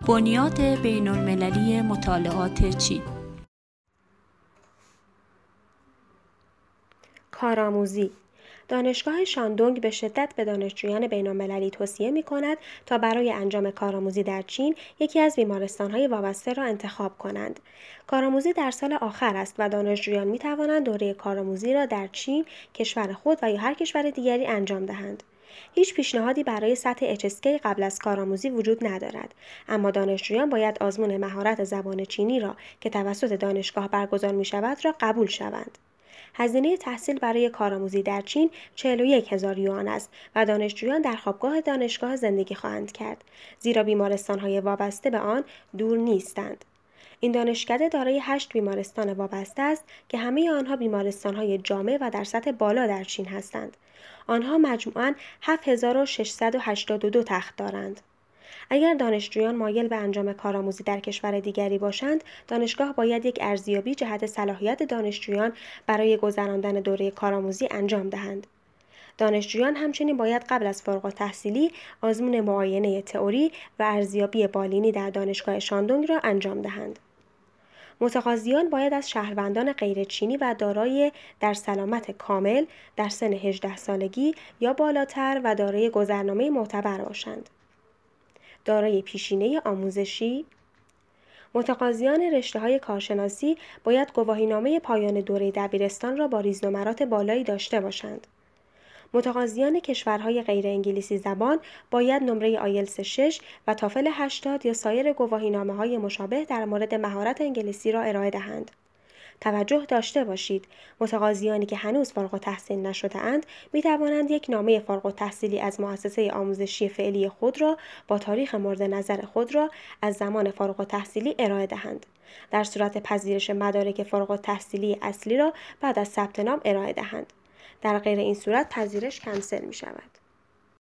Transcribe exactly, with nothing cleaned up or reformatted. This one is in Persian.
بنیاد بین‌المللی مطالعات چین. کارآموزی. دانشگاه شاندونگ به شدت به دانشجویان بین‌المللی توصیه می‌کند تا برای انجام کارآموزی در چین یکی از بیمارستان‌های وابسته را انتخاب کنند. کارآموزی در سال آخر است و دانشجویان می‌توانند دوره کارآموزی را در چین، کشور خود و یا هر کشور دیگری انجام دهند. هیچ پیشنهادی برای سطح اچ اس کی قبل از کارآموزی وجود ندارد، اما دانشجویان باید آزمون مهارت زبان چینی را که توسط دانشگاه برگزار می‌شود را قبول شوند. هزینه تحصیل برای کارآموزی در چین چهل و یک هزار یوآن است و دانشجویان در خوابگاه دانشگاه زندگی خواهند کرد، زیرا بیمارستان‌های وابسته به آن دور نیستند. این دانشکده دارای هشت بیمارستان وابسته است که همه آنها بیمارستان‌های جامع و در سطح بالا در چین هستند. آنها مجموعاً هفت هزار و ششصد و هشتاد و دو تخت دارند. اگر دانشجویان مایل به انجام کارآموزی در کشور دیگری باشند، دانشگاه باید یک ارزیابی جهت صلاحیت دانشجویان برای گذراندن دوره کارآموزی انجام دهند. دانشجویان همچنین باید قبل از فارغ التحصیلی آزمون معاینه تئوری و ارزیابی بالینی در دانشگاه شاندونگ را انجام دهند. متقاضیان باید از شهروندان غیر چینی و دارای در سلامت کامل در سن هجده سالگی یا بالاتر و دارای گذرنامه معتبر باشند. دارای پیشینه آموزشی. متقاضیان رشته‌های کارشناسی باید گواهینامه پایان دوره دبیرستان را با ریزنمرات بالایی داشته باشند. متقاضیان کشورهای غیر انگلیسی زبان باید نمره آیلتس شش و تافل هشتاد یا سایر گواهینامه‌های مشابه در مورد مهارت انگلیسی را ارائه دهند. توجه داشته باشید، متقاضیانی که هنوز فارغ التحصیل نشده‌اند می توانند یک نامه فارغ التحصیلی از مؤسسه آموزشی فعلی خود را با تاریخ مورد نظر خود را از زمان فارغ التحصیلی ارائه دهند. در صورت پذیرش مدارک فارغ التحصیلی اصلی را بعد از ثبت نام ارائه دهند. در غیر این صورت پذیرش کنسل می شود.